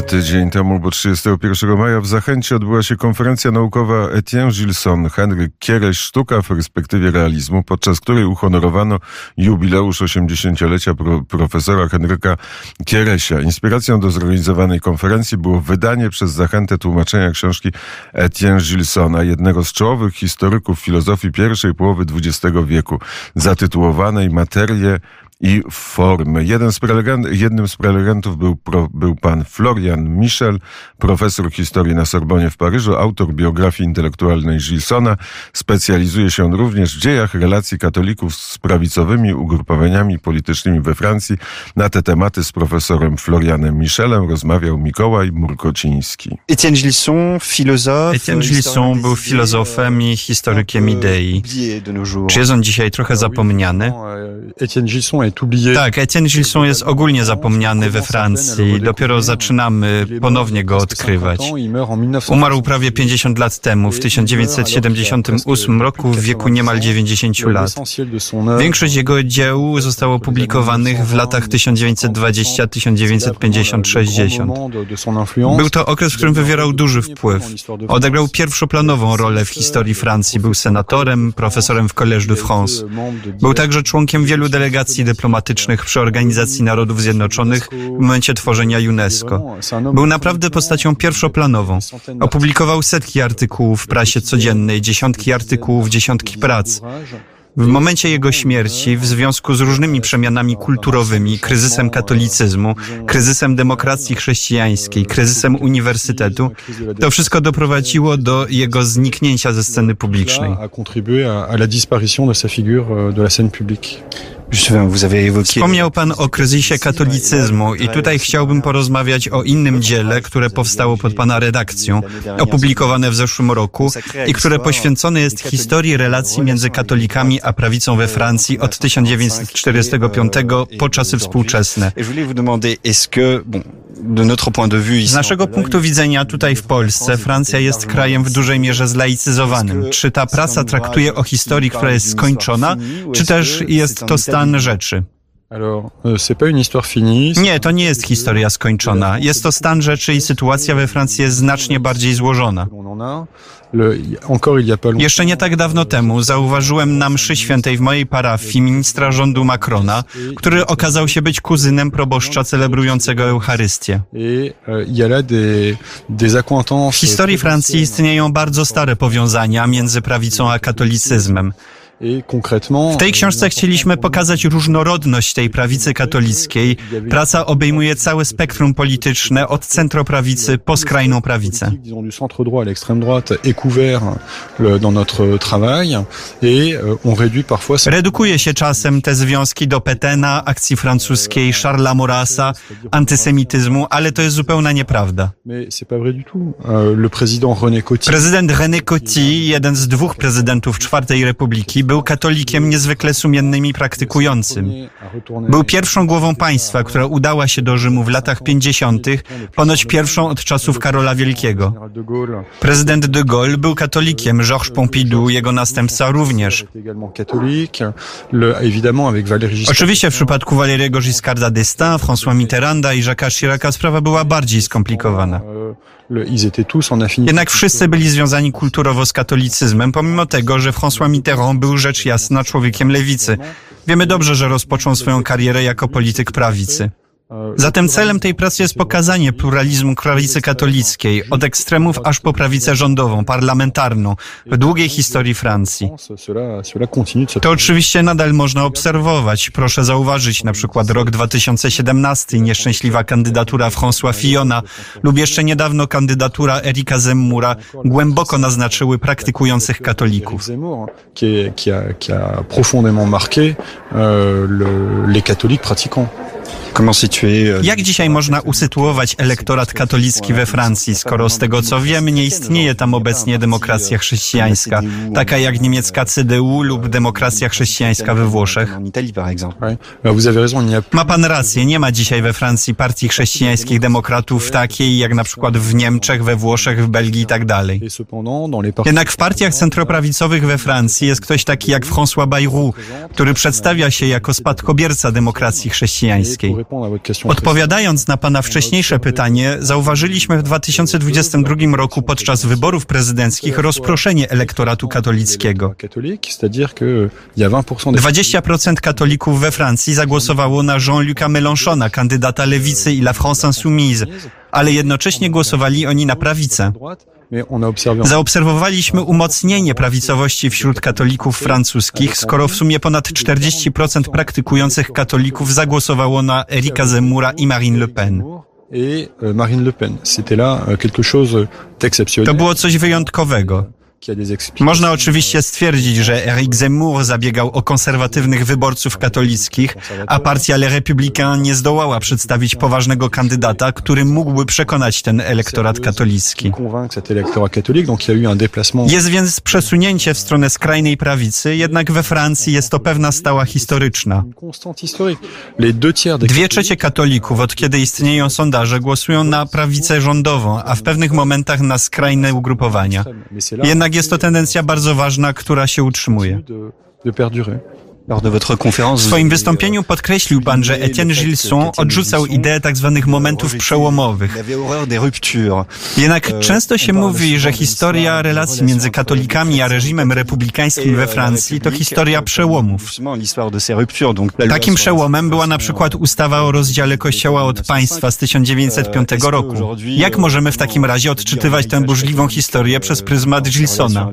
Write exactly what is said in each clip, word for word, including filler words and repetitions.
Tydzień temu, bo trzydziestego pierwszego maja w Zachęcie odbyła się konferencja naukowa Etienne Gilson, Henryk Kiereś, sztuka w perspektywie realizmu, podczas której uhonorowano jubileusz osiemdziesięciolecia pro, profesora Henryka Kieresia. Inspiracją do zorganizowanej konferencji było wydanie przez Zachętę tłumaczenia książki Etienne Gilsona, jednego z czołowych historyków filozofii pierwszej połowy dwudziestego wieku, zatytułowanej Materie i formy. Jeden z prelegent, jednym z prelegentów był, pro, był pan Florian Michel, profesor historii na Sorbonie w Paryżu, autor biografii intelektualnej Gilsona. Specjalizuje się on również w dziejach relacji katolików z prawicowymi ugrupowaniami politycznymi we Francji. Na te tematy z profesorem Florianem Michelem rozmawiał Mikołaj Murkociński. Etienne Gilson, filozof. Etienne Gilson był filozofem i historykiem idei. Czy jest on dzisiaj trochę zapomniany? Etienne Gilson Tak, Etienne Gilson jest ogólnie zapomniany we Francji. Dopiero zaczynamy ponownie go odkrywać. Umarł prawie pięćdziesiąt lat temu, w tysiąc dziewięćset siedemdziesiątym ósmym roku, w wieku niemal dziewięćdziesięciu lat. Większość jego dzieł zostało opublikowanych w latach tysiąc dziewięćset dwudziestym do tysiąc dziewięćset pięćdziesiątego sześćdziesiątego. Był to okres, w którym wywierał duży wpływ. Odegrał pierwszoplanową rolę w historii Francji. Był senatorem, profesorem w Collège de France. Był także członkiem wielu delegacji dyplomatycznych przy Organizacji Narodów Zjednoczonych w momencie tworzenia UNESCO. Był naprawdę postacią pierwszoplanową. Opublikował setki artykułów w prasie codziennej, dziesiątki artykułów, dziesiątki prac. W momencie jego śmierci, w związku z różnymi przemianami kulturowymi, kryzysem katolicyzmu, kryzysem demokracji chrześcijańskiej, kryzysem uniwersytetu, to wszystko doprowadziło do jego zniknięcia ze sceny publicznej. Wspomniał pan o kryzysie katolicyzmu i tutaj chciałbym porozmawiać o innym dziele, które powstało pod pana redakcją, opublikowane w zeszłym roku i które poświęcone jest historii relacji między katolikami a prawicą we Francji od tysiąc dziewięćset czterdziestego piątego po czasy współczesne. Z naszego punktu widzenia tutaj w Polsce Francja jest krajem w dużej mierze zlaicyzowanym. Czy ta praca traktuje o historii, która jest skończona, czy też jest to stan rzeczy? Nie, to nie jest historia skończona. Jest to stan rzeczy i sytuacja we Francji jest znacznie bardziej złożona. Jeszcze nie tak dawno temu zauważyłem na mszy świętej w mojej parafii ministra rządu Macrona, który okazał się być kuzynem proboszcza celebrującego Eucharystię. W historii Francji istnieją bardzo stare powiązania między prawicą a katolicyzmem. W tej książce chcieliśmy pokazać różnorodność tej prawicy katolickiej. Praca obejmuje całe spektrum polityczne, od centroprawicy po skrajną prawicę. Redukuje się czasem te związki do Pétaina, akcji francuskiej, Charlesa Maurrasa, antysemityzmu, ale to jest zupełna nieprawda. Prezydent René Coty, jeden z dwóch prezydentów Czwartej Republiki, był katolikiem niezwykle sumiennym i praktykującym. Był pierwszą głową państwa, która udała się do Rzymu w latach pięćdziesiątych, ponoć pierwszą od czasów Karola Wielkiego. Prezydent de Gaulle był katolikiem, Georges Pompidou, jego następca również. Oczywiście w przypadku Valéry'ego Giscarda d'Estaing, François Mitterranda i Jacques'a Chiraca sprawa była bardziej skomplikowana. Jednak wszyscy byli związani kulturowo z katolicyzmem, pomimo tego, że François Mitterrand był rzecz jasna człowiekiem lewicy. Wiemy dobrze, że rozpoczął swoją karierę jako polityk prawicy. Zatem celem tej pracy jest pokazanie pluralizmu prawicy katolickiej, od ekstremów aż po prawicę rządową, parlamentarną, w długiej historii Francji. To oczywiście nadal można obserwować. Proszę zauważyć na przykład rok dwa tysiące siedemnasty i nieszczęśliwa kandydatura François Fillona lub jeszcze niedawno kandydatura Erika Zemmura głęboko naznaczyły praktykujących katolików. Jak dzisiaj można usytuować elektorat katolicki we Francji, skoro z tego co wiem, nie istnieje tam obecnie demokracja chrześcijańska, taka jak niemiecka C D U lub demokracja chrześcijańska we Włoszech? Ma pan rację, nie ma dzisiaj we Francji partii chrześcijańskich demokratów takiej jak na przykład w Niemczech, we Włoszech, w Belgii i tak dalej. Jednak w partiach centroprawicowych we Francji jest ktoś taki jak François Bayrou, który przedstawia się jako spadkobierca demokracji chrześcijańskiej. Odpowiadając na pana wcześniejsze pytanie, zauważyliśmy w dwa tysiące dwudziestym drugim roku podczas wyborów prezydenckich rozproszenie elektoratu katolickiego. dwadzieścia procent katolików we Francji zagłosowało na Jean-Luca Mélenchona, kandydata lewicy i La France Insoumise, ale jednocześnie głosowali oni na prawicę. Zaobserwowaliśmy umocnienie prawicowości wśród katolików francuskich, skoro w sumie ponad czterdzieści procent praktykujących katolików zagłosowało na Érica Zemmoura i Marine Le Pen. To było coś wyjątkowego. Można oczywiście stwierdzić, że Éric Zemmour zabiegał o konserwatywnych wyborców katolickich, a partia Les Républicains nie zdołała przedstawić poważnego kandydata, który mógłby przekonać ten elektorat katolicki. Jest więc przesunięcie w stronę skrajnej prawicy, jednak we Francji jest to pewna stała historyczna. Dwie trzecie katolików, od kiedy istnieją sondaże, głosują na prawicę rządową, a w pewnych momentach na skrajne ugrupowania. Jednak jest to tendencja bardzo ważna, która się utrzymuje. W swoim wystąpieniu podkreślił pan, że Étienne Gilson odrzucał ideę tak zwanych momentów przełomowych. Jednak często się mówi, że historia relacji między katolikami a reżimem republikańskim we Francji to historia przełomów. Takim przełomem była na przykład ustawa o rozdziale Kościoła od państwa z tysiąc dziewięćset piątego roku. Jak możemy w takim razie odczytywać tę burzliwą historię przez pryzmat Gilsona?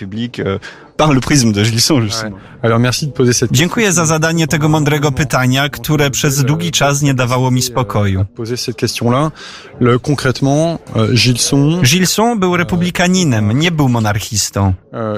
Dziękuję za zadanie tego mądrego pytania, które przez długi czas nie dawało mi spokoju. Gilson był republikaninem, nie był monarchistą.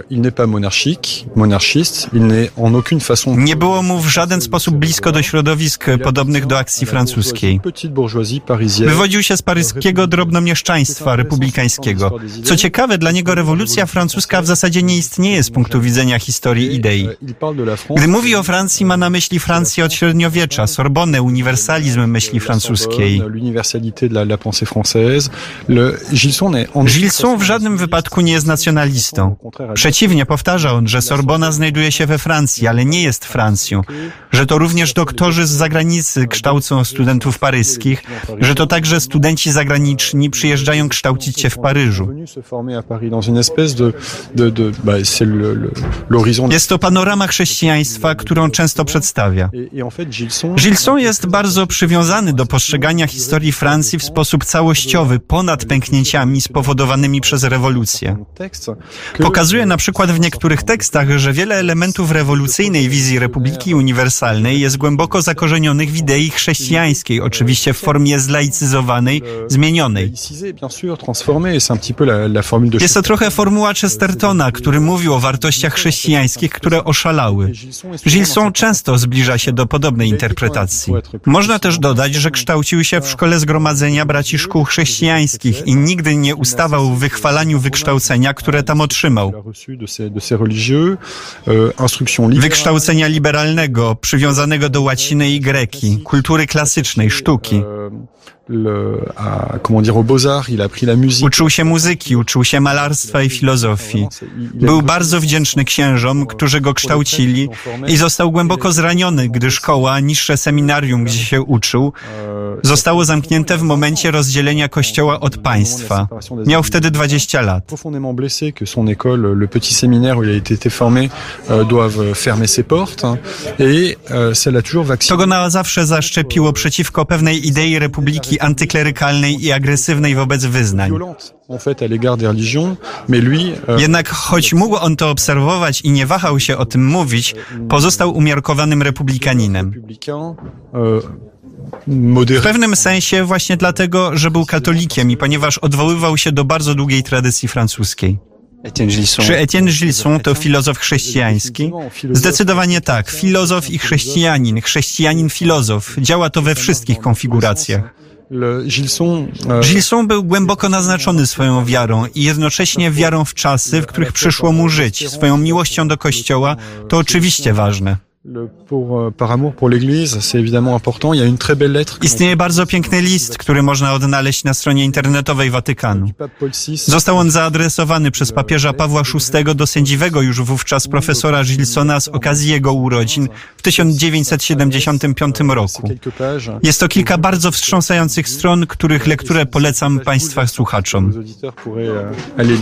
Nie było mu w żaden sposób blisko do środowisk podobnych do akcji francuskiej. Wywodził się z paryskiego drobnomieszczaństwa republikańskiego. Co ciekawe, dla niego rewolucja francuska w zasadzie nie istnieje z punktu widzenia historii idei. Gdy mówi o Francji, ma na myśli Francję od średniowiecza, Sorbonę, uniwersalizm myśli francuskiej. Gilson w żadnym wypadku nie jest nacjonalistą. Przeciwnie, powtarza on, że Sorbona znajduje się we Francji, ale nie jest Francją. Że to również doktorzy z zagranicy kształcą studentów paryskich, że to także studenci zagraniczni przyjeżdżają kształcić się w Paryżu. Jest to panorama chrześcijaństwa, którą często przedstawia. Gilson jest bardzo przywiązany do postrzegania historii Francji w sposób całościowy, ponad pęknięciami spowodowanymi przez rewolucję. Pokazuje na przykład w niektórych tekstach, że wiele elementów rewolucyjnej wizji Republiki Uniwersalnej jest głęboko zakorzenionych w idei chrześcijańskiej, oczywiście w formie zlaicyzowanej, zmienionej. Jest to trochę formuła Chestertona, który mówił o wartościach chrześcijańskich, które oszalały. Gilson często zbliża się do podobnej interpretacji. Można też dodać, że kształcił się w szkole zgromadzenia braci szkół chrześcijańskich i nigdy nie ustawał w wychwalaniu wykształcenia, które tam otrzymał. Wykształcenia liberalnego, przywiązanego do łaciny i greki, kultury klasycznej, sztuki. Uczył się muzyki, uczył się malarstwa i filozofii. Był bardzo wdzięczny księżom, którzy go kształcili i został głęboko zraniony, gdy szkoła, niższe seminarium, gdzie się uczył, zostało zamknięte w momencie rozdzielenia Kościoła od państwa. Miał wtedy dwadzieścia lat. To go na zawsze zaszczepiło przeciwko pewnej idei republiki antyklerykalnej i agresywnej wobec wyznań. Jednak choć mógł on to obserwować i nie wahał się o tym mówić, pozostał umiarkowanym republikaninem. W pewnym sensie właśnie dlatego, że był katolikiem i ponieważ odwoływał się do bardzo długiej tradycji francuskiej. Czy Étienne Gilson to filozof chrześcijański? Zdecydowanie tak. Filozof i chrześcijanin. Chrześcijanin-filozof. Działa to we wszystkich konfiguracjach. Gilson był głęboko naznaczony swoją wiarą i jednocześnie wiarą w czasy, w których przyszło mu żyć, swoją miłością do Kościoła, to oczywiście ważne. Istnieje bardzo piękny list, który można odnaleźć na stronie internetowej Watykanu. Został on zaadresowany przez papieża Pawła szóstego do sędziwego już wówczas profesora Gilsona z okazji jego urodzin w tysiąc dziewięćset siedemdziesiątym piątym roku. Jest to kilka bardzo wstrząsających stron, których lekturę polecam Państwa słuchaczom.